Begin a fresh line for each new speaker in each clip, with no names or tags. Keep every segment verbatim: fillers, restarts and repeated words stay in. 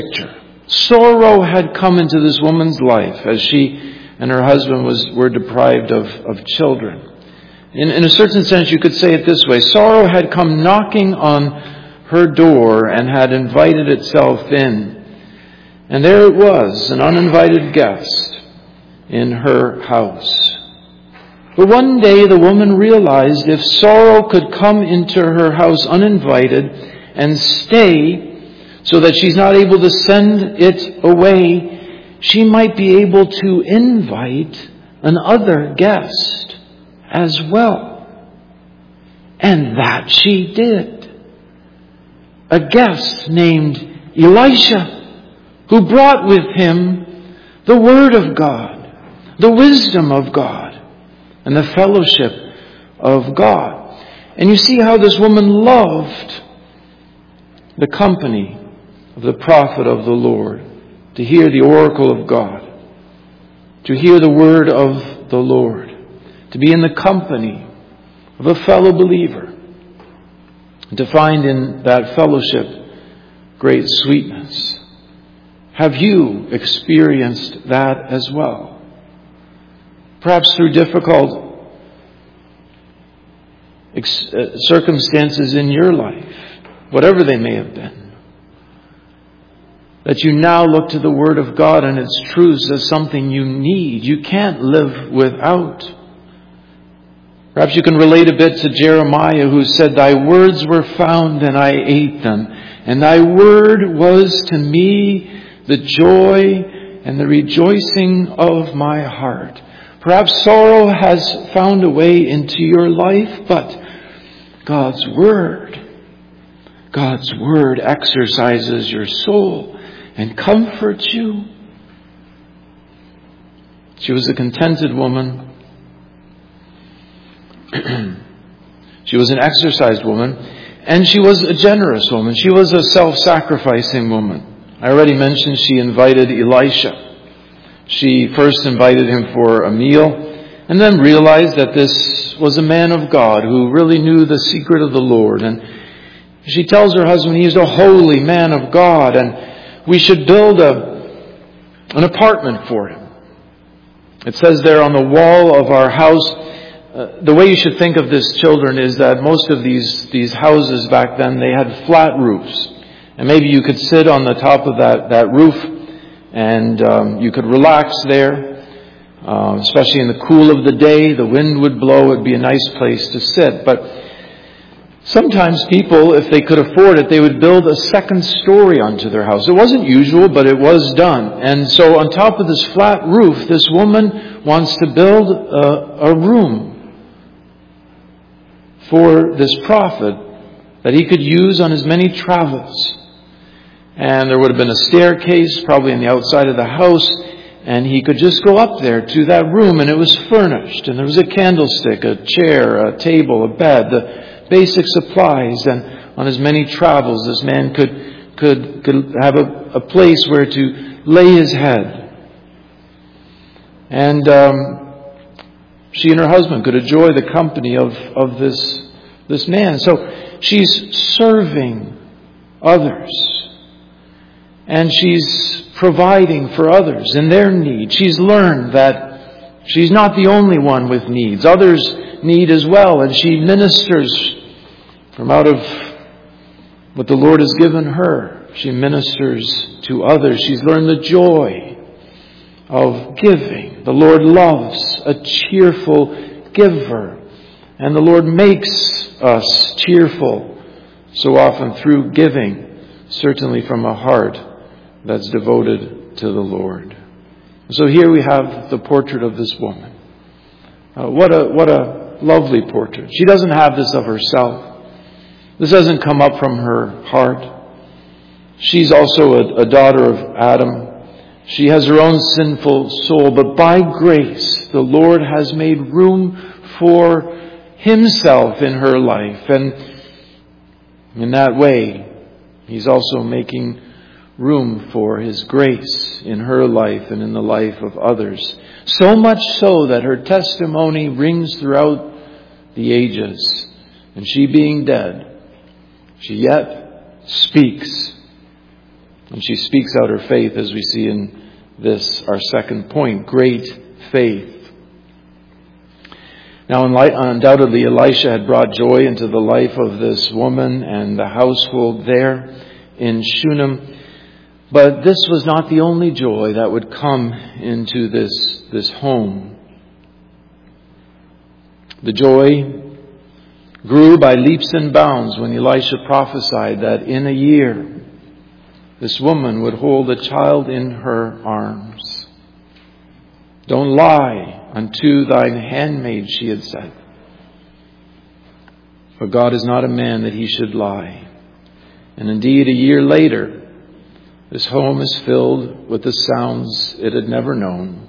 picture. Sorrow had come into this woman's life as she and her husband was were deprived of, of children. In, in a certain sense, you could say it this way. Sorrow had come knocking on her door and had invited itself in. And there it was, an uninvited guest in her house. But one day the woman realized if sorrow could come into her house uninvited and stay so that she's not able to send it away, she might be able to invite another guest as well. And that she did. A guest named Elisha, who brought with him the Word of God, the wisdom of God, and the fellowship of God. And you see how this woman loved the company of the prophet of the Lord, to hear the oracle of God, to hear the word of the Lord, to be in the company of a fellow believer, and to find in that fellowship great sweetness. Have you experienced that as well? Perhaps through difficult circumstances in your life, whatever they may have been, that you now look to the Word of God and its truths as something you need. You can't live without. Perhaps you can relate a bit to Jeremiah, who said, "Thy words were found and I ate them, and thy word was to me the joy and the rejoicing of my heart." Perhaps sorrow has found a way into your life, but God's Word, God's Word exercises your soul and comforts you. She was a contented woman. She was an exercised woman, and she was a generous woman. She was a self-sacrificing woman. I already mentioned she invited Elisha. She first invited him for a meal, and then realized that this was a man of God who really knew the secret of the Lord. And she tells her husband he is a holy man of God, and we should build a an apartment for him. It says there on the wall of our house, uh, the way you should think of this, children, is that most of these, these houses back then, they had flat roofs. And maybe you could sit on the top of that, that roof and um, you could relax there, uh, especially in the cool of the day. The wind would blow. It would be a nice place to sit. But sometimes people, if they could afford it, they would build a second story onto their house. It wasn't usual, but it was done. And so on top of this flat roof, this woman wants to build a, a room for this prophet that he could use on his many travels. And there would have been a staircase probably on the outside of the house, and he could just go up there to that room, and it was furnished. And there was a candlestick, a chair, a table, a bed, the basic supplies. And on his many travels, this man could could, could have a, a place where to lay his head. And um, she and her husband could enjoy the company of, of this, this man. So she's serving others. And she's providing for others in their need. She's learned that she's not the only one with needs. Others need as well. And she ministers from out of what the Lord has given her. She ministers to others. She's learned the joy of giving. The Lord loves a cheerful giver. And the Lord makes us cheerful so often through giving, certainly from a heart that's devoted to the Lord. So here we have the portrait of this woman. Uh, what a what a lovely portrait. She doesn't have this of herself. This doesn't come up from her heart. She's also a, a daughter of Adam. She has her own sinful soul, but by grace, the Lord has made room for Himself in her life. And in that way, He's also making room for His grace in her life and in the life of others. So much so that her testimony rings throughout the ages. And she being dead, she yet speaks. And she speaks out her faith, as we see in this, our second point, great faith. Now, undoubtedly, Elisha had brought joy into the life of this woman and the household there in Shunem. But this was not the only joy that would come into this, this home. The joy grew by leaps and bounds when Elisha prophesied that in a year this woman would hold a child in her arms. Don't lie unto thine handmaid, she had said. For God is not a man that he should lie. And indeed, a year later, this home is filled with the sounds it had never known.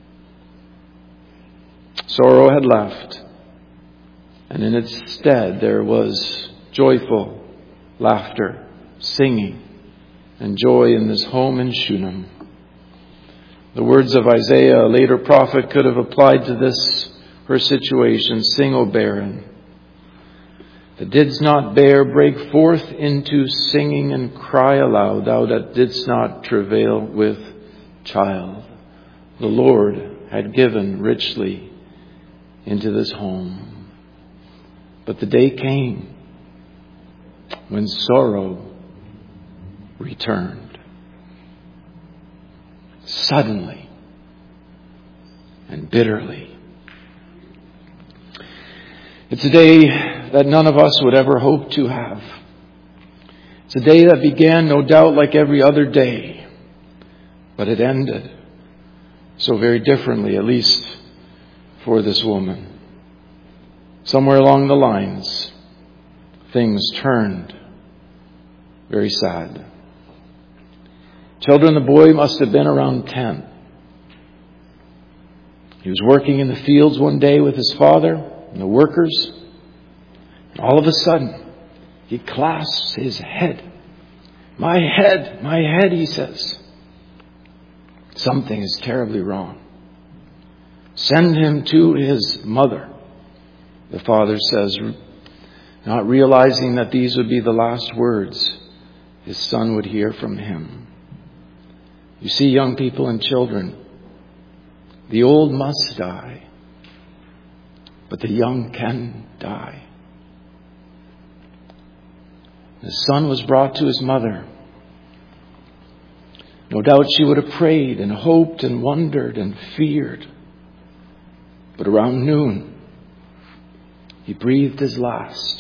Sorrow had left, and in its stead there was joyful laughter, singing, and joy in this home in Shunem. The words of Isaiah, a later prophet, could have applied to this, her situation. Sing, O barren, that didst not bear, break forth into singing and cry aloud, thou that didst not travail with child. The Lord had given richly into this home. But the day came when sorrow returned. Suddenly and bitterly. It's a day that none of us would ever hope to have. It's a day that began, no doubt, like every other day, but it ended so very differently, at least for this woman. Somewhere along the lines, things turned very sad. Children, the boy must have been around ten. He was working in the fields one day with his father and the workers. And all of a sudden, he clasps his head. My head, my head, he says. Something is terribly wrong. Send him to his mother, the father says, not realizing that these would be the last words his son would hear from him. You see, young people and children, the old must die, but the young can die. The son was brought to his mother. No doubt she would have prayed and hoped and wondered and feared. But around noon, he breathed his last.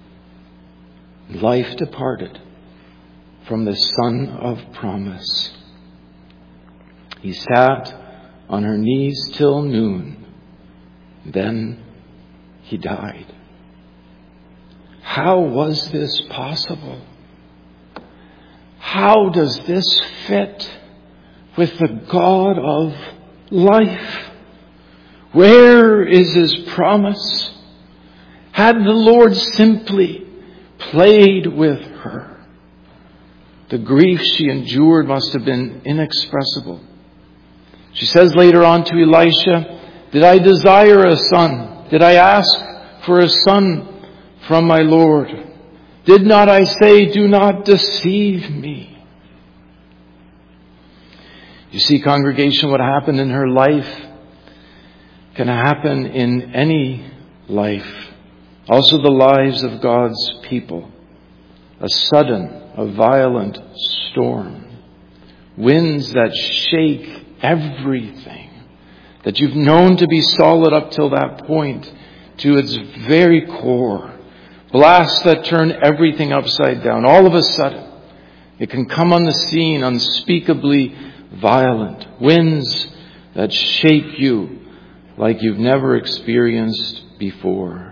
Life departed from the son of promise. He sat on her knees till noon. Then he died. How was this possible? How does this fit with the God of life? Where is his promise? Had the Lord simply played with her, the grief she endured must have been inexpressible. She says later on to Elisha, did I desire a son? Did I ask for a son from my Lord? Did not I say, do not deceive me? You see, congregation, what happened in her life can happen in any life. Also the lives of God's people. A sudden, a violent storm. Winds that shake everything that you've known to be solid up till that point to its very core. Blasts that turn everything upside down. All of a sudden, it can come on the scene unspeakably violent. Winds that shake you like you've never experienced before.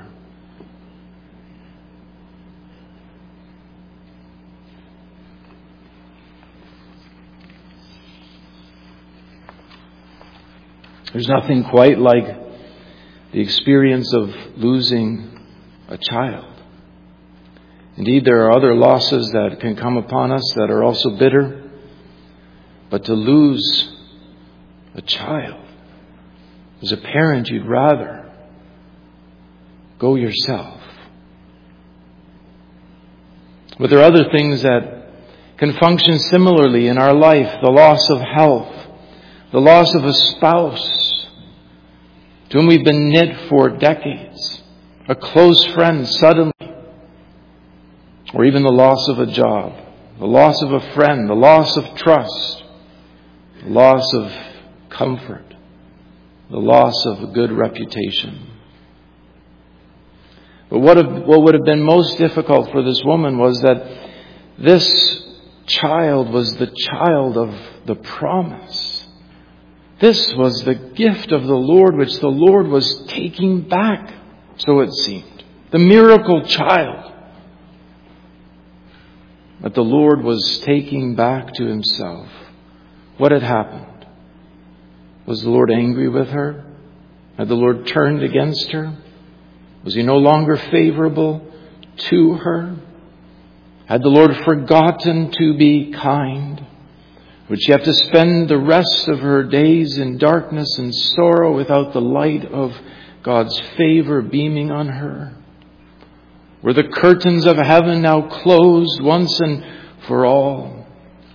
There's nothing quite like the experience of losing a child. Indeed, there are other losses that can come upon us that are also bitter. But to lose a child, as a parent, you'd rather go yourself. But there are other things that can function similarly in our life. The loss of health, the loss of a spouse to whom we've been knit for decades, a close friend suddenly, or even the loss of a job, the loss of a friend, the loss of trust, the loss of comfort, the loss of a good reputation. But what, have, what would have been most difficult for this woman was that this child was the child of the promise. This was the gift of the Lord, which the Lord was taking back, so it seemed. The miracle child that the Lord was taking back to Himself. What had happened? Was the Lord angry with her? Had the Lord turned against her? Was He no longer favorable to her? Had the Lord forgotten to be kind? Would she have to spend the rest of her days in darkness and sorrow without the light of God's favor beaming on her? Were the curtains of heaven now closed once and for all?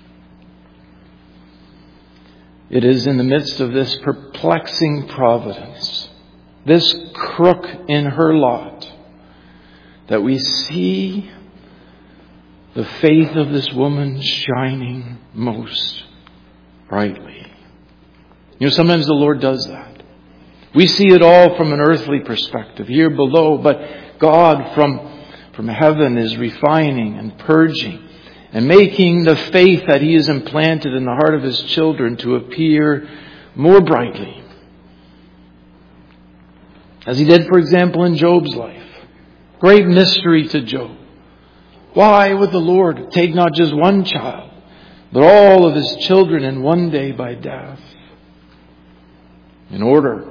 It is in the midst of this perplexing providence, this crook in her lot, that we see the faith of this woman shining most brightly. You know, sometimes the Lord does that. We see it all from an earthly perspective here below, but God from, from heaven is refining and purging and making the faith that He has implanted in the heart of His children to appear more brightly. As He did, for example, in Job's life. Great mystery to Job. Why would the Lord take not just one child, but all of His children in one day by death? In order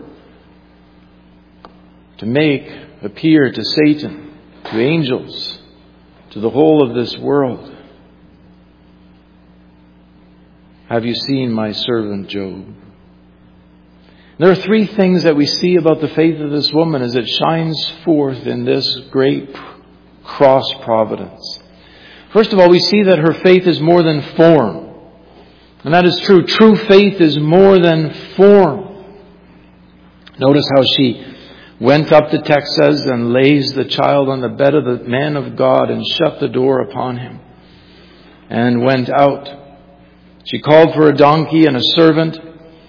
to make appear to Satan, to angels, to the whole of this world, have you seen my servant Job? There are three things that we see about the faith of this woman as it shines forth in this great cross providence. First of all, we see that her faith is more than form. And that is true. True faith is more than form. Notice how she went up, the text says, and lays the child on the bed of the man of God and shut the door upon him and went out. She called for a donkey and a servant,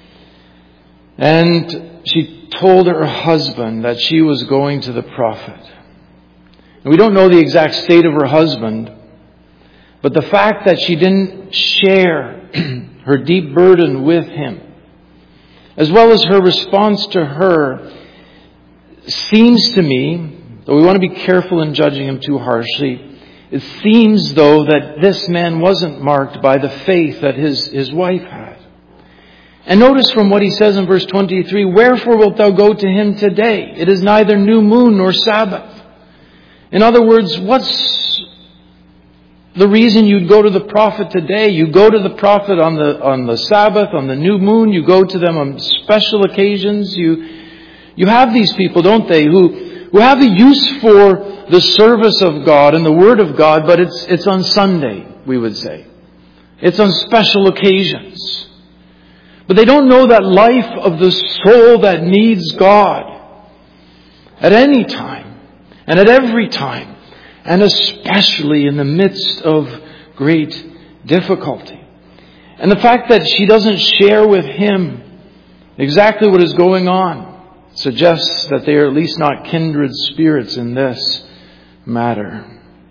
and she told her husband that she was going to the prophet. And we don't know the exact state of her husband, but the fact that she didn't share her deep burden with him, as well as her response to her, seems to me, though we want to be careful in judging him too harshly, it seems, though, that this man wasn't marked by the faith that his, his wife had. And notice from what he says in verse twenty-three, "Wherefore wilt thou go to him today? It is neither new moon nor Sabbath." In other words, what's the reason you'd go to the prophet today? You go to the prophet on the on the Sabbath, on the new moon. You go to them on special occasions. You you have these people, don't they, who who have a use for the service of God and the Word of God, but it's it's on Sunday, we would say. It's on special occasions. But they don't know that life of the soul that needs God at any time and at every time, and especially in the midst of great difficulty. And the fact that she doesn't share with him exactly what is going on suggests that they are at least not kindred spirits in this matter.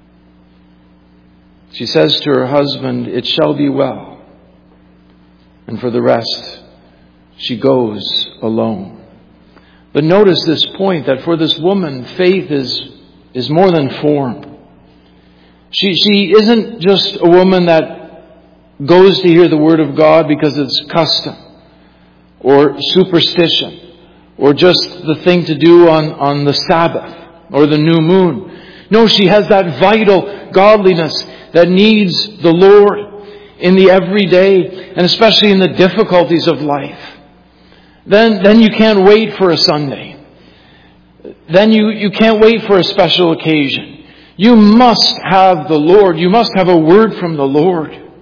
She says to her husband, "It shall be well." And for the rest, she goes alone. But notice this point, that for this woman, faith is, is more than form. She, she isn't just a woman that goes to hear the Word of God because it's custom or superstition or just the thing to do on, on the Sabbath or the new moon. No, she has that vital godliness that needs the Lord in the everyday, and especially in the difficulties of life. Then, then you can't wait for a Sunday. Then you, you can't wait for a special occasion. You must have the Lord. You must have a word from the Lord.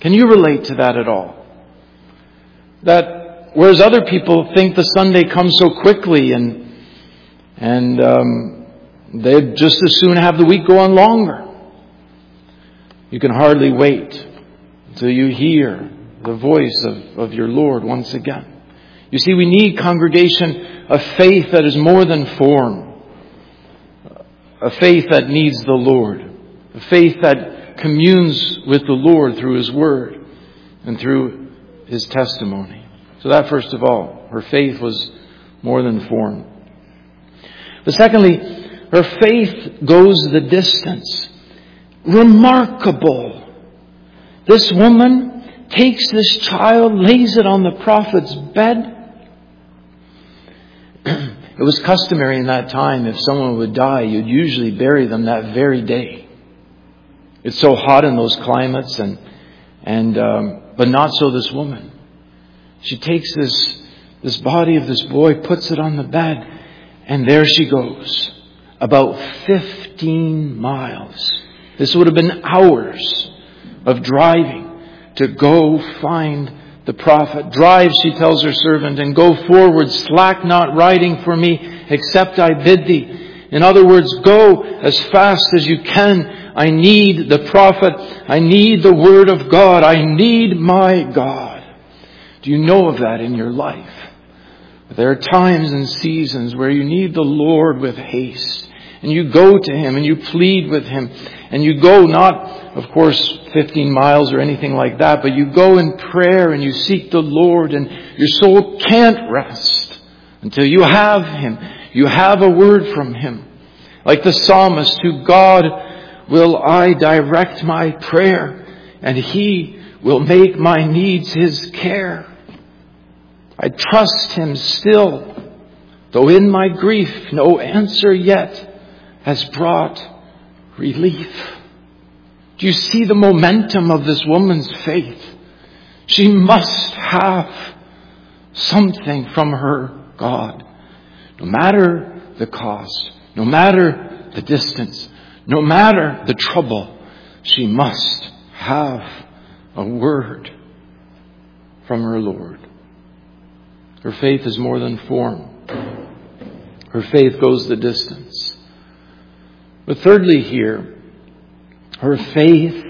Can you relate to that at all? That whereas other people think the Sunday comes so quickly and and um, they'd just as soon have the week go on longer. You can hardly wait until you hear the voice of, of your Lord once again. You see, we need, congregation, a faith that is more than form. A faith that needs the Lord. A faith that communes with the Lord through His Word and through His testimony. So that, first of all, her faith was more than form. But secondly, her faith goes the distance. Remarkable. This woman takes this child, lays it on the prophet's bed. It was customary in that time, if someone would die, you'd usually bury them that very day. It's so hot in those climates, and and um, but not so this woman. She takes this this body of this boy, puts it on the bed, and there she goes. About fifteen miles. This would have been hours of driving to go find the prophet. Drive, she tells her servant, and go forward, slack not riding for me, except I bid thee. In other words, go as fast as you can. I need the prophet. I need the Word of God. I need my God. Do you know of that in your life? There are times and seasons where you need the Lord with haste. And you go to Him and you plead with Him. And you go not, of course, fifteen miles or anything like that, but you go in prayer and you seek the Lord, and your soul can't rest until you have Him. You have a word from Him. Like the psalmist, to God will I direct my prayer, and He will make my needs His care. I trust Him still, though in my grief no answer yet has brought relief. Do you see the momentum of this woman's faith? She must have something from her God. No matter the cost, no matter the distance, no matter the trouble, she must have a word from her Lord. Her faith is more than form. Her faith goes the distance. But thirdly here, her faith,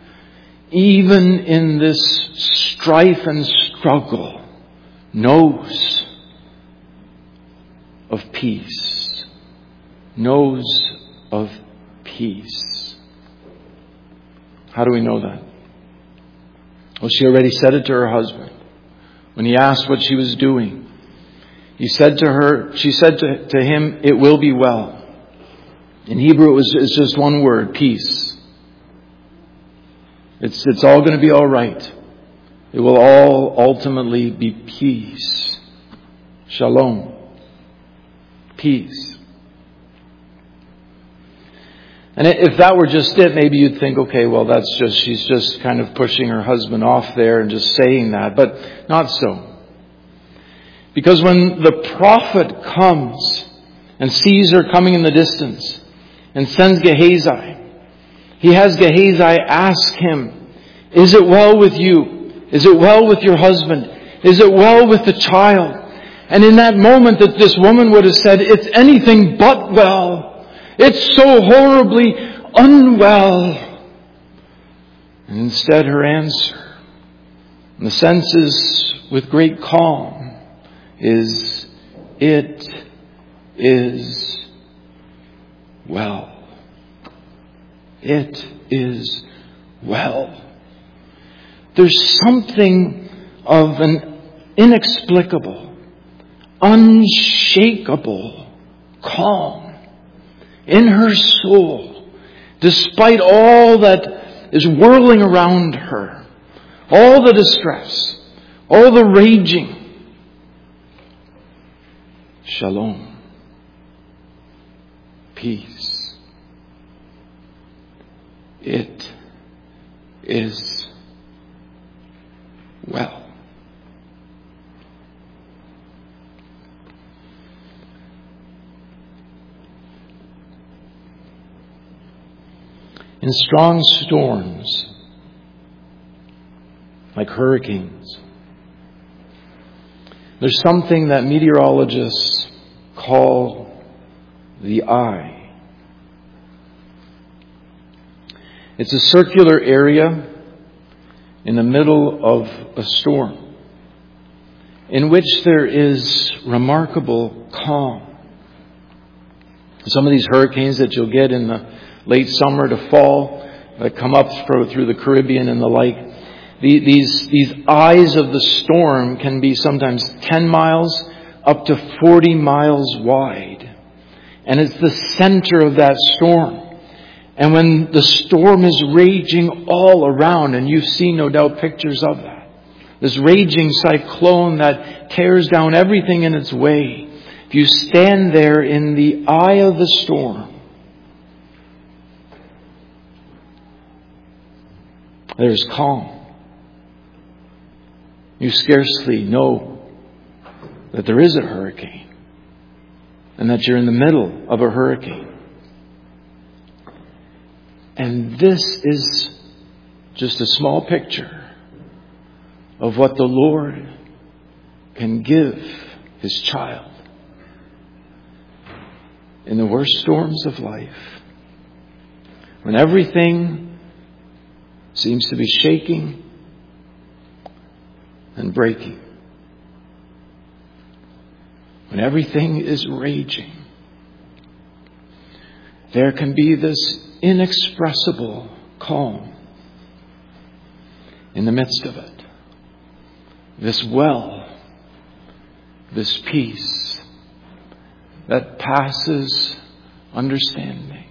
even in this strife and struggle, knows of peace. Knows of peace. How do we know that? Well, she already said it to her husband. When he asked what she was doing, he said to her, she said to, to him, "It will be well." In Hebrew, it was, it's just one word, peace. It's, it's all going to be all right. It will all ultimately be peace. Shalom. Peace. And if that were just it, maybe you'd think, okay, well, that's just, she's just kind of pushing her husband off there and just saying that. But not so. Because when the prophet comes and sees her coming in the distance and sends Gehazi, he has Gehazi ask him, "Is it well with you? Is it well with your husband? Is it well with the child?" And in that moment that this woman would have said, "It's anything but well. It's so horribly unwell." And instead her answer, in the senses with great calm, is, "It is well. It is well." There's something of an inexplicable, unshakable calm in her soul, despite all that is whirling around her, all the distress, all the raging. Shalom. Peace. It is well. In strong storms, like hurricanes. There's something that meteorologists call the eye. It's a circular area in the middle of a storm in which there is remarkable calm. Some of these hurricanes that you'll get in the late summer to fall that come up through the Caribbean and the like, these, these eyes of the storm can be sometimes ten miles up to forty miles wide. And it's the center of that storm. And when the storm is raging all around, and you've seen no doubt pictures of that, this raging cyclone that tears down everything in its way, if you stand there in the eye of the storm, there's calm. You scarcely know that there is a hurricane and that you're in the middle of a hurricane. And this is just a small picture of what the Lord can give His child in the worst storms of life, when everything seems to be shaking and breaking, when everything is raging. There can be this inexpressible calm in the midst of it. This well, this peace that passes understanding.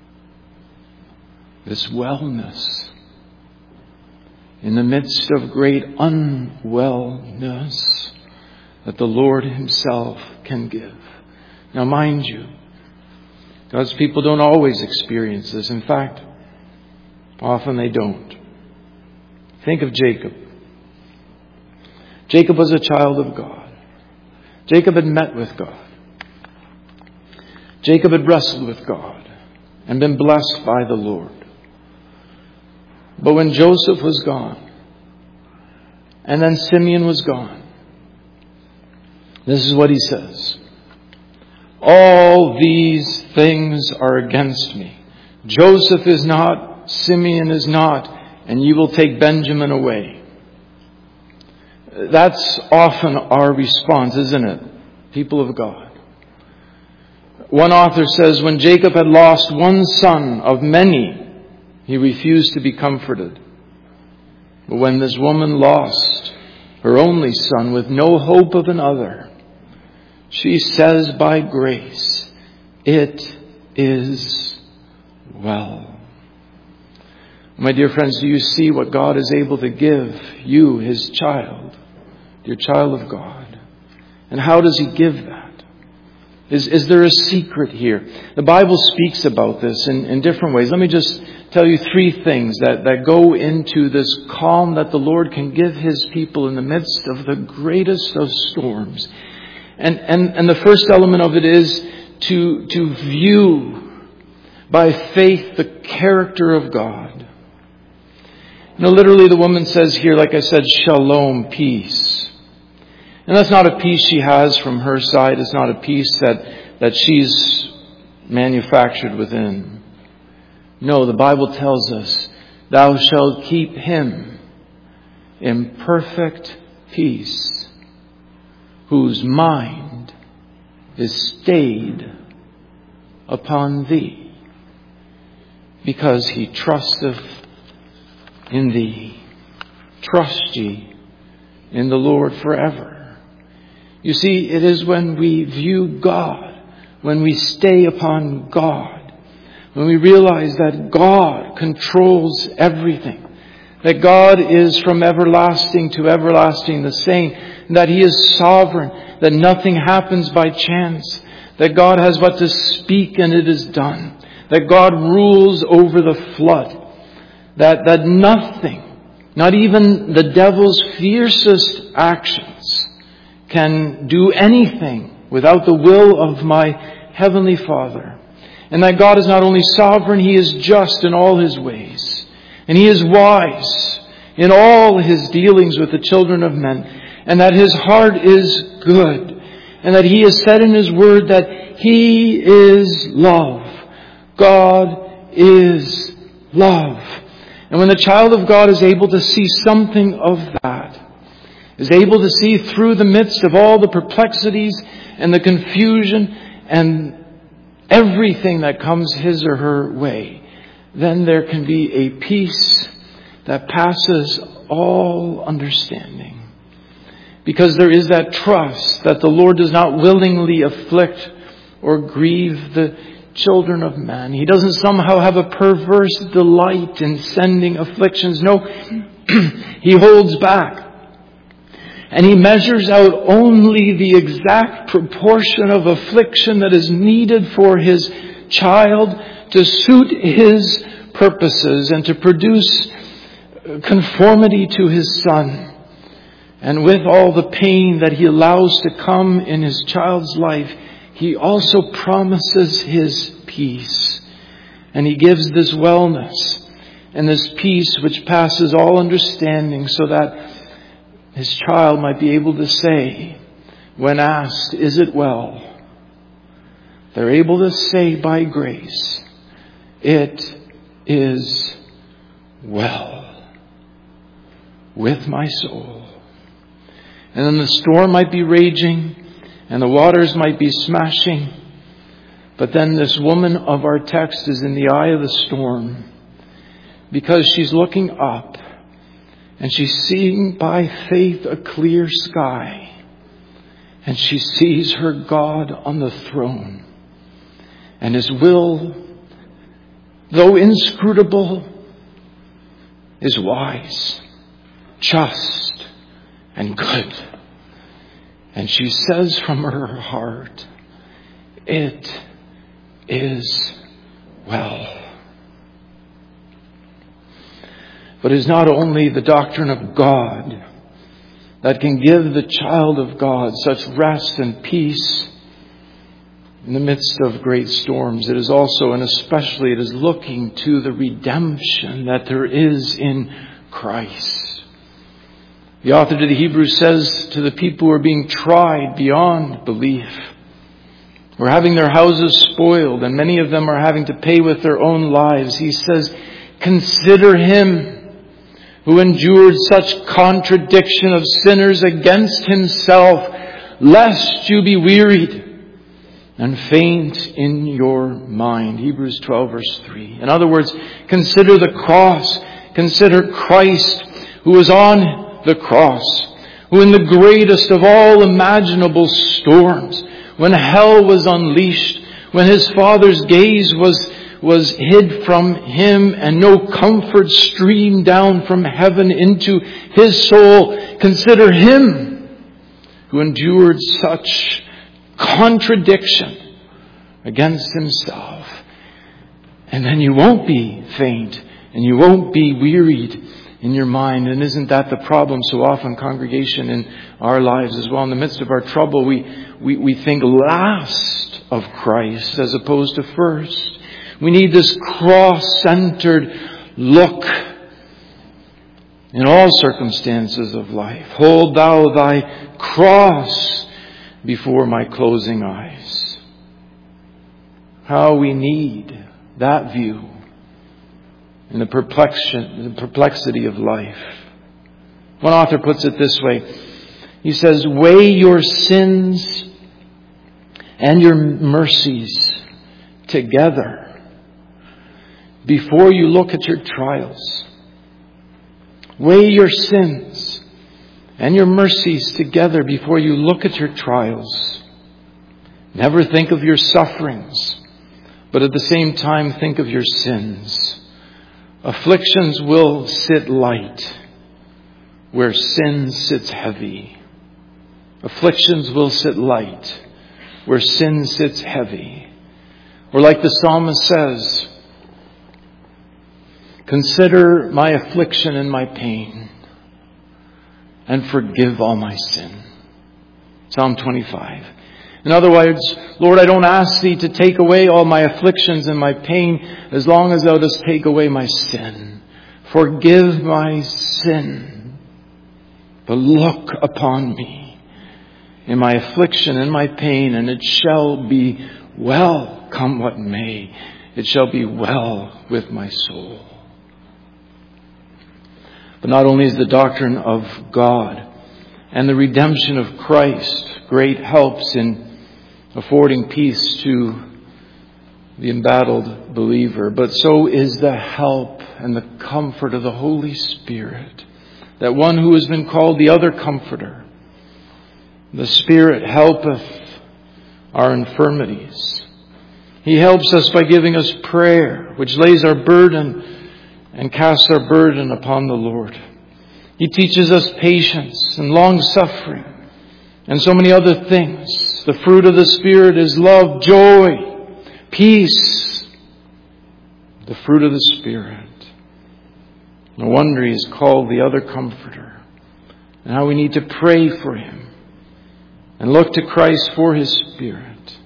This wellness in the midst of great unwellness that the Lord Himself can give. Now mind you, God's people don't always experience this. In fact, often they don't. Think of Jacob. Jacob was a child of God. Jacob had met with God. Jacob had wrestled with God and been blessed by the Lord. But when Joseph was gone, and then Simeon was gone, this is what he says. All these things are against me. Joseph is not, Simeon is not, and you will take Benjamin away. That's often our response, isn't it? People of God. One author says, when Jacob had lost one son of many, he refused to be comforted. But when this woman lost her only son with no hope of another, she says by grace, it is well. My dear friends, do you see what God is able to give you, His child, your child of God? And how does He give that? Is, is there a secret here? The Bible speaks about this in, in different ways. Let me just tell you three things that, that go into this calm that the Lord can give His people in the midst of the greatest of storms. And, and, and the first element of it is to, to view by faith the character of God. You know, literally the woman says here, like I said, shalom, peace. And that's not a peace she has from her side. It's not a peace that, that she's manufactured within. No, the Bible tells us, thou shalt keep him in perfect peace, whose mind is stayed upon thee, because he trusteth in thee. Trust ye in the Lord forever. You see, it is when we view God, when we stay upon God, when we realize that God controls everything, that God is from everlasting to everlasting the same, that He is sovereign, that nothing happens by chance, that God has but to speak and it is done, that God rules over the flood, that, that nothing, not even the devil's fiercest actions, can do anything without the will of my Heavenly Father. And that God is not only sovereign, He is just in all His ways. And He is wise. in all His dealings with the children of men, and that His heart is good, and that He has said in His Word that He is love. God is love. And when the child of God is able to see something of that, is able to see through the midst of all the perplexities and the confusion and everything that comes his or her way, then there can be a peace that passes all understanding. Because there is that trust that the Lord does not willingly afflict or grieve the children of man. He doesn't somehow have a perverse delight in sending afflictions. No, He holds back. And He measures out only the exact proportion of affliction that is needed for His child to suit His purposes and to produce conformity to His Son. And with all the pain that He allows to come in His child's life, He also promises His peace. And He gives this wellness and this peace which passes all understanding, so that His child might be able to say, when asked, "Is it well?" they're able to say by grace, "It is well with my soul." And then the storm might be raging and the waters might be smashing, but then this woman of our text is in the eye of the storm, because she's looking up and she's seeing by faith a clear sky, and she sees her God on the throne, and His will, though inscrutable, is wise, just, and good. And she says from her heart, "It is well." But it is not only the doctrine of God that can give the child of God such rest and peace in the midst of great storms. It is also, and especially, it is looking to the redemption that there is in Christ. The author to the Hebrews says to the people who are being tried beyond belief, who are having their houses spoiled, and many of them are having to pay with their own lives, he says, "Consider Him who endured such contradiction of sinners against Himself, lest you be wearied and faint in your mind." Hebrews twelve verse three. In other words, consider the cross. Consider Christ, who was on the cross, who in the greatest of all imaginable storms, when hell was unleashed, when His Father's gaze was was hid from Him and no comfort streamed down from heaven into His soul, consider Him who endured such contradiction against Himself. And then you won't be faint and you won't be wearied in your mind. And isn't that the problem so often, congregation, in our lives as well? In the midst of our trouble, we, we, we think last of Christ as opposed to first. We need this cross-centered look in all circumstances of life. "Hold thou thy cross before my closing eyes." How we need that view in the perplexity of life. One author puts it this way. He says, "Weigh your sins and your mercies together before you look at your trials. Weigh your sins and your mercies together before you look at your trials. Never think of your sufferings, but at the same time think of your sins. Afflictions will sit light where sin sits heavy. Afflictions will sit light where sin sits heavy." Or like the psalmist says, "Consider my affliction and my pain, and forgive all my sin." Psalm twenty-five. In other words, "Lord, I don't ask Thee to take away all my afflictions and my pain as long as Thou dost take away my sin. Forgive my sin, but look upon me in my affliction and my pain, and it shall be well, come what may. It shall be well with my soul. But not only is the doctrine of God and the redemption of Christ great helps in affording peace to the embattled believer, but so is the help and the comfort of the Holy Spirit. That one who has been called the other Comforter. The Spirit helpeth our infirmities. He helps us by giving us prayer, which lays our burden and casts our burden upon the Lord. He teaches us patience and long-suffering and so many other things. The fruit of the Spirit is love, joy, peace. The fruit of the Spirit. No wonder He is called the other Comforter. And how we need to pray for Him and look to Christ for His Spirit.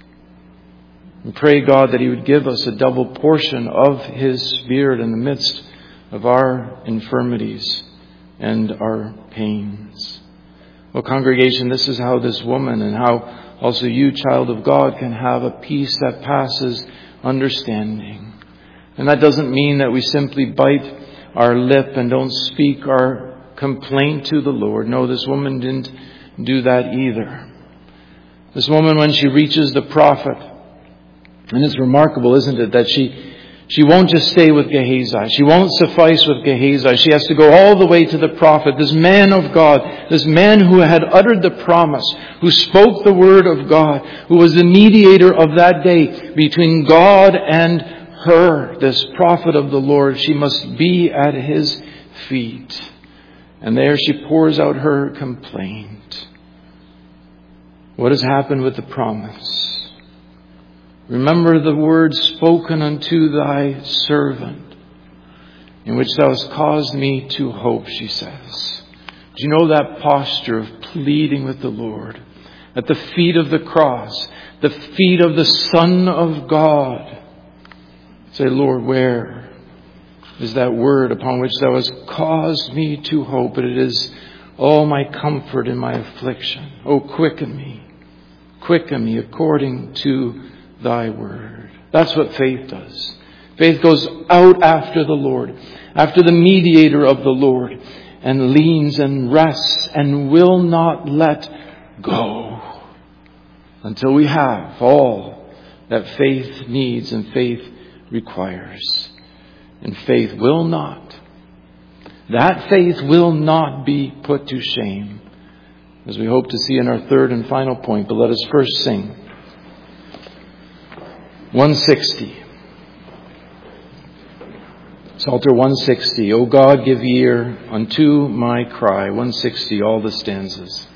And pray God that He would give us a double portion of His Spirit in the midst of our infirmities and our pains. Well, congregation, this is how this woman and how also you, child of God, can have a peace that passes understanding. And that doesn't mean that we simply bite our lip and don't speak our complaint to the Lord. No, this woman didn't do that either. This woman, when she reaches the prophet, and it's remarkable, isn't it, that she she won't just stay with Gehazi. She won't suffice with Gehazi. She has to go all the way to the prophet, this man of God, this man who had uttered the promise, who spoke the word of God, who was the mediator of that day between God and her, this prophet of the Lord. She must be at his feet. And there she pours out her complaint. What has happened with the promise? Remember the words spoken unto thy servant, in which thou hast caused me to hope, she says. Do you know that posture of pleading with the Lord at the feet of the cross, the feet of the Son of God? Say, Lord, where is that word upon which thou hast caused me to hope? But it is all my comfort in my affliction. Oh, quicken me, quicken me according to thy word. That's what faith does. Faith goes out after the Lord, after the mediator of the Lord, and leans and rests and will not let go until we have all that faith needs and faith requires. And faith will not, that faith will not be put to shame, as we hope to see in our third and final point. But let us first sing one sixty. Psalter one sixty. O God, give ear unto my cry. one sixty, all the stanzas.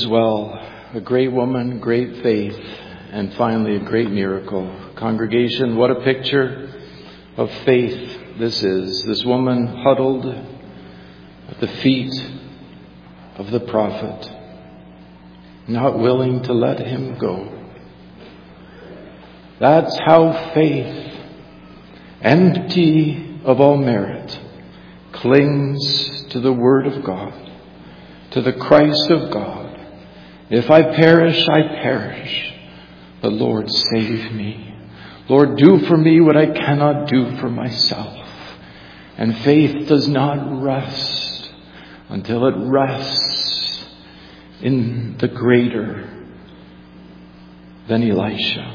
as well. A great woman, great faith, and finally a great miracle. Congregation, what a picture of faith this is. This woman huddled at the feet of the prophet, not willing to let him go. That's how faith, empty of all merit, clings to the Word of God, to the Christ of God. If I perish, I perish. But Lord, save me. Lord, do for me what I cannot do for myself. And faith does not rest until it rests in the greater than Elisha.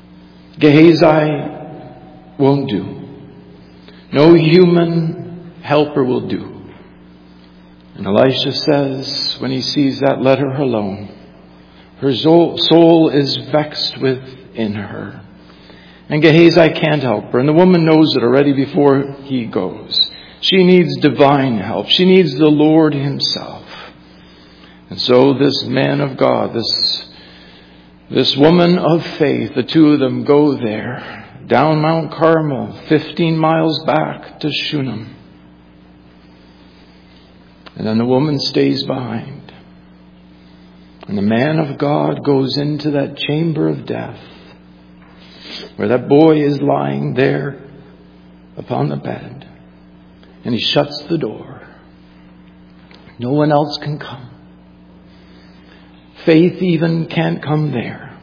Gehazi won't do. No human helper will do. And Elisha says, when he sees that, let her alone. Her soul is vexed within her. And Gehazi can't help her. And the woman knows it already before he goes. She needs divine help. She needs the Lord himself. And so this man of God, this, this woman of faith, the two of them go there, down Mount Carmel, fifteen miles back to Shunem. And then the woman stays behind. And the man of God goes into that chamber of death, where that boy is lying there upon the bed. And he shuts the door. No one else can come. Faith even can't come there.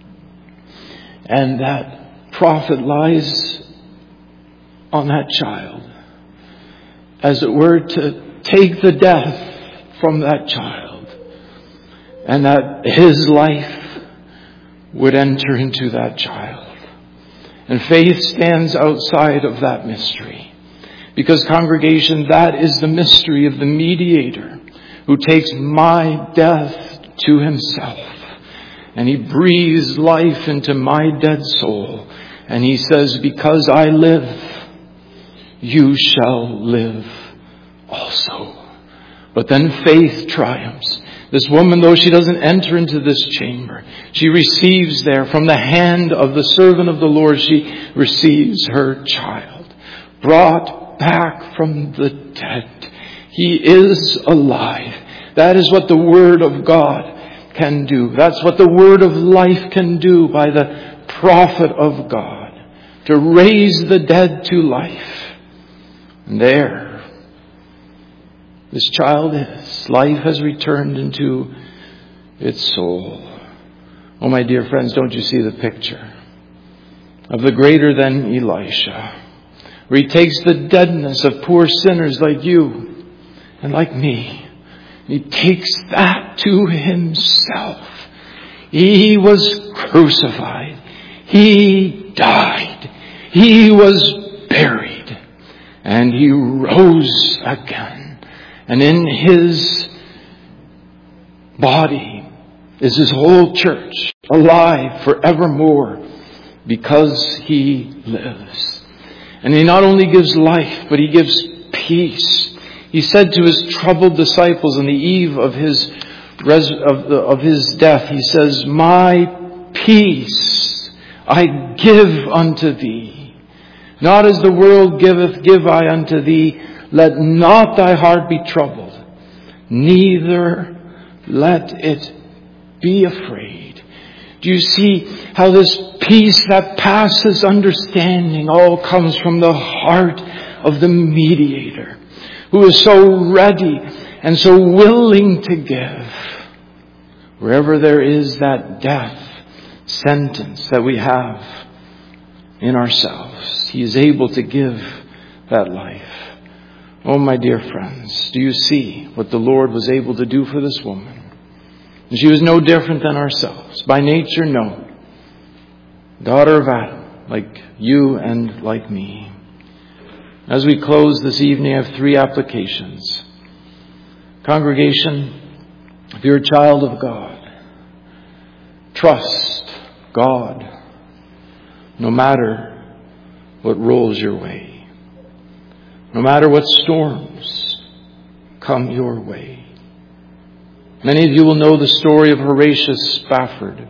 And that prophet lies on that child, as it were, to take the death from that child. And that his life would enter into that child. And faith stands outside of that mystery. Because, congregation, that is the mystery of the mediator who takes my death to himself. And he breathes life into my dead soul. And he says, because I live, you shall live also. But then faith triumphs. This woman, though she doesn't enter into this chamber, she receives there from the hand of the servant of the Lord, she receives her child, brought back from the dead. He is alive. That is what the Word of God can do. That's what the Word of life can do by the prophet of God, to raise the dead to life. And there, this child is. Life has returned into its soul. Oh, my dear friends, don't you see the picture of the greater than Elisha, where he takes the deadness of poor sinners like you and like me. He takes that to himself. He was crucified. He died. He was buried. And he rose again. And in his body is his whole church, alive forevermore, because he lives. And he not only gives life, but he gives peace. He said to his troubled disciples on the eve of his res- of, the, of his death, he says, my peace I give unto thee. Not as the world giveth, give I unto thee. Let not thy heart be troubled, neither let it be afraid. Do you see how this peace that passes understanding all comes from the heart of the mediator, who is so ready and so willing to give? Wherever there is that death sentence that we have in ourselves, he is able to give that life. Oh, my dear friends, do you see what the Lord was able to do for this woman? She was no different than ourselves. By nature, no. Daughter of Adam, like you and like me. As we close this evening, I have three applications. Congregation, if you're a child of God, trust God no matter what rolls your way. No matter what storms come your way. Many of you will know the story of Horatius Spafford,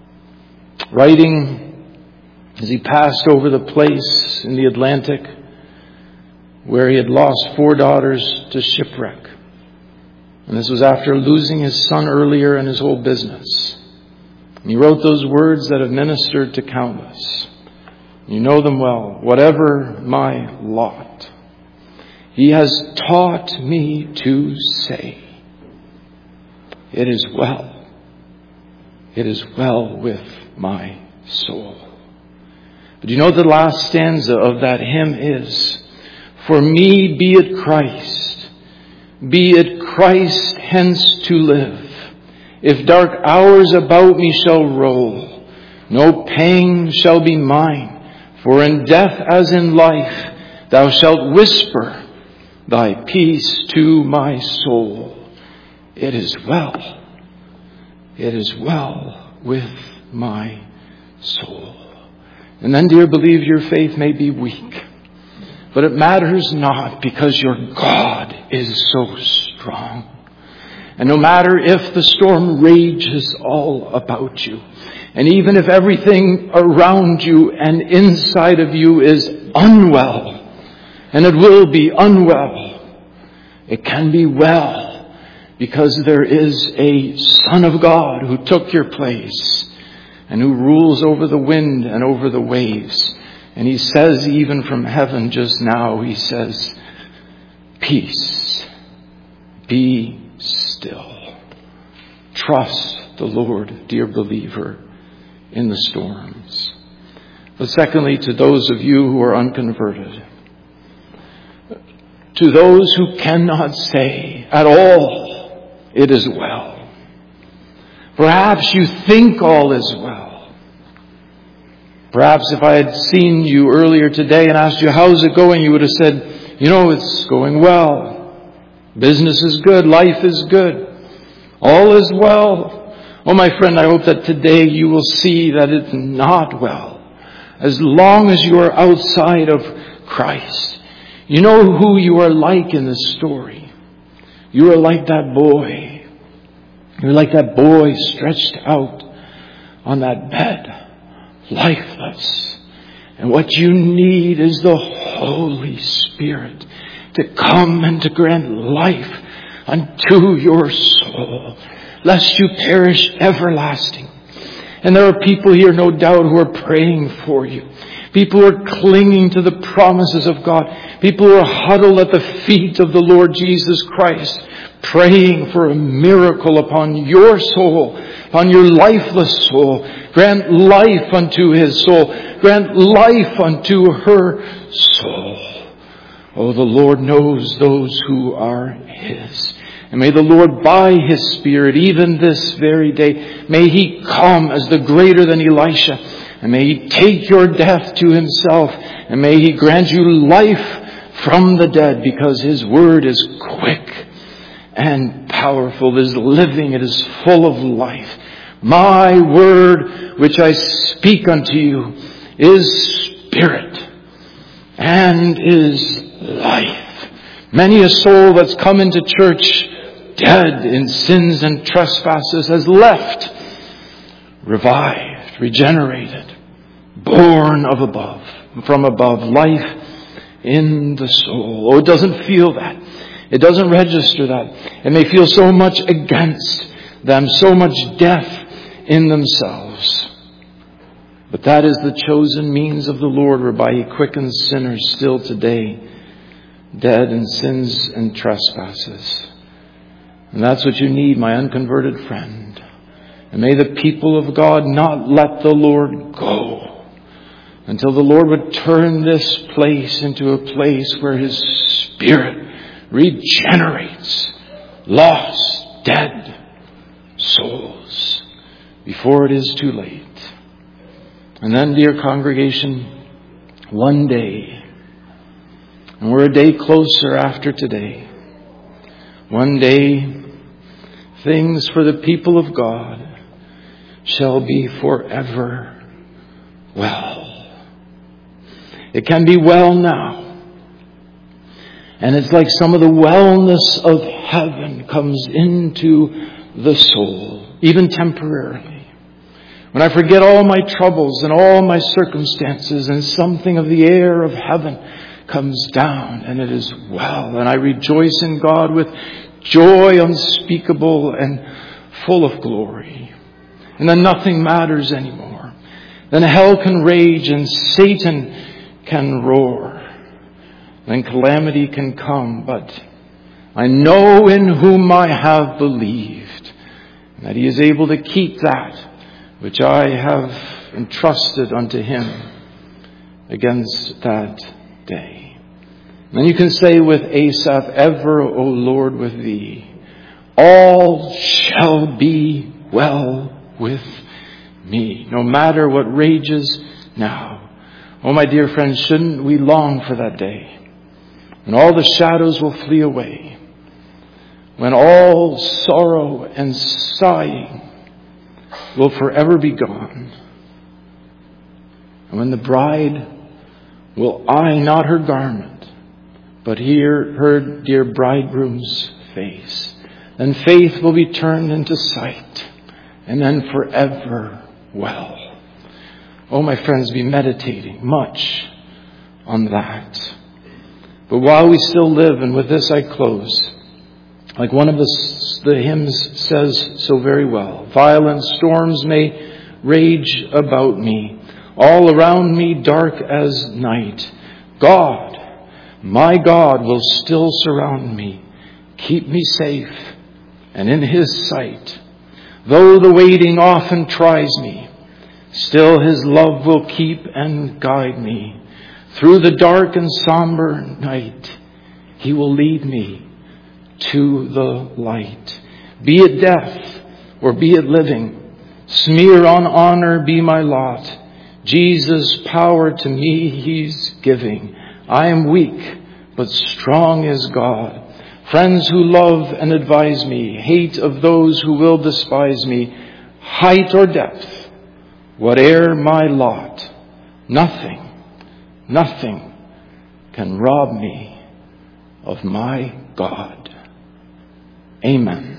writing as he passed over the place in the Atlantic where he had lost four daughters to shipwreck. And this was after losing his son earlier and his whole business. And he wrote those words that have ministered to countless. You know them well. Whatever my lot, He has taught me to say, it is well. It is well with my soul. But you know what the last stanza of that hymn is? For me be it Christ, be it Christ hence to live. If dark hours about me shall roll, no pang shall be mine. For in death as in life, thou shalt whisper thy peace to my soul. It is well. It is well with my soul. And then, dear, believe your faith may be weak. But it matters not, because your God is so strong. And no matter if the storm rages all about you, and even if everything around you and inside of you is unwell, and it will be unwell, it can be well, because there is a Son of God who took your place and who rules over the wind and over the waves. And He says, even from heaven just now, He says, peace, be still. Trust the Lord, dear believer, in the storms. But secondly, to those of you who are unconverted, to those who cannot say at all, it is well. Perhaps you think all is well. Perhaps if I had seen you earlier today and asked you, how's it going? You would have said, you know, it's going well. Business is good. Life is good. All is well. Oh, my friend, I hope that today you will see that it's not well. As long as you are outside of Christ. You know who you are like in this story. You are like that boy. You're like that boy stretched out on that bed, lifeless. And what you need is the Holy Spirit to come and to grant life unto your soul, lest you perish everlasting. And there are people here, no doubt, who are praying for you. People who are clinging to the promises of God. People who are huddled at the feet of the Lord Jesus Christ, praying for a miracle upon your soul, upon your lifeless soul. Grant life unto his soul. Grant life unto her soul. Oh, the Lord knows those who are His. And may the Lord, by His Spirit, even this very day, may He come as the greater than Elisha. And may He take your death to Himself. And may He grant you life from the dead, because His word is quick and powerful. It is living. It is full of life. My word, which I speak unto you, is spirit and is life. Many a soul that's come into church dead in sins and trespasses has left, revived, regenerated, born of above, from above, life in the soul. Oh, it doesn't feel that. It doesn't register that. It may feel so much against them, so much death in themselves. But that is the chosen means of the Lord, whereby He quickens sinners still today, dead in sins and trespasses. And that's what you need, my unconverted friend. And may the people of God not let the Lord go until the Lord would turn this place into a place where His Spirit regenerates lost, dead souls before it is too late. And then, dear congregation, one day, and we're a day closer after today, one day, things for the people of God shall be forever well. It can be well now. And it's like some of the wellness of heaven comes into the soul, even temporarily. When I forget all my troubles and all my circumstances, and something of the air of heaven comes down, and it is well, and I rejoice in God with joy unspeakable and full of glory. And then nothing matters anymore. Then hell can rage and Satan can roar. Then calamity can come, but I know in whom I have believed, and that He is able to keep that which I have entrusted unto Him against that day. And then you can say with Asaph, ever, O Lord, with Thee, all shall be well with me, no matter what rages now. Oh, my dear friends, shouldn't we long for that day when all the shadows will flee away, when all sorrow and sighing will forever be gone, and when the bride will eye not her garment, but hear her dear bridegroom's face. Then faith will be turned into sight, and then forever well. Oh, my friends, be meditating much on that. But while we still live, and with this I close, like one of the, the hymns says so very well, violent storms may rage about me, all around me dark as night. God, my God, will still surround me, keep me safe and in His sight. Though the waiting often tries me, still His love will keep and guide me. Through the dark and somber night, He will lead me to the light. Be it death or be it living, smear on honor be my lot. Jesus' power to me He's giving. I am weak, but strong is God. Friends who love and advise me, hate of those who will despise me, height or depth, whate'er my lot, nothing, nothing can rob me of my God. Amen.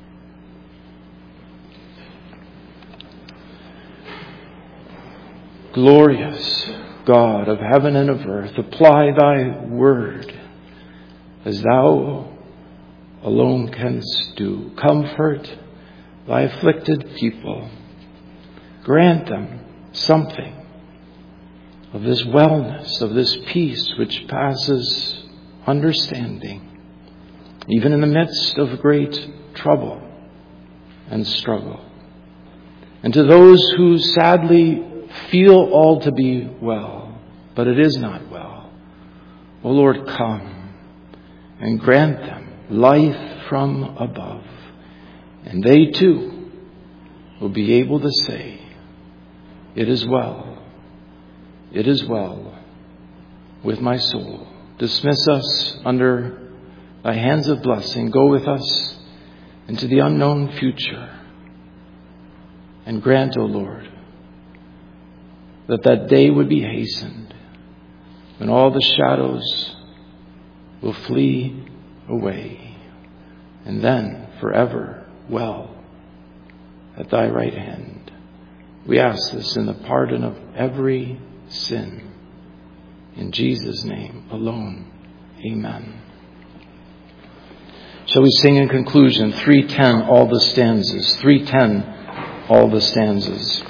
Glorious God of heaven and of earth, apply Thy word as Thou alone canst do. Comfort Thy afflicted people. Grant them something of this wellness, of this peace which passes understanding, even in the midst of great trouble and struggle. And to those who sadly feel all to be well, but it is not well, O Lord, come and grant them life from above, and they too will be able to say, it is well, it is well with my soul. Dismiss us under Thy hands of blessing. Go with us into the unknown future. And grant, O Lord, that that day would be hastened when all the shadows will flee away, and then forever well at Thy right hand. We ask this in the pardon of every sin. In Jesus' name alone. Amen. Shall we sing in conclusion three ten, all the stanzas? three ten, all the stanzas.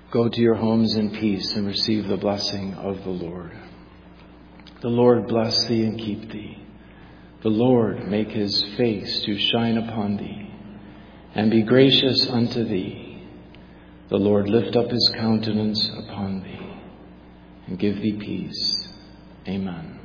Go to your homes in peace and receive the blessing of the Lord. The Lord bless thee and keep thee. The Lord make his face to shine upon thee and be gracious unto thee. The Lord lift up his countenance upon thee and give thee peace. Amen.